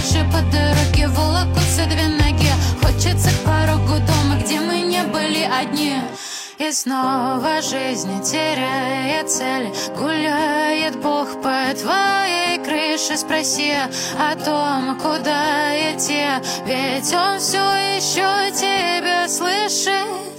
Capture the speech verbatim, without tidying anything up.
дальше по дороге волокутся две ноги. Хочется к порогу дома, где мы не были одни. И снова жизнь теряет цель. Гуляет Бог по твоей крыше. Спроси о том, куда идти, ведь Он все еще тебя слышит.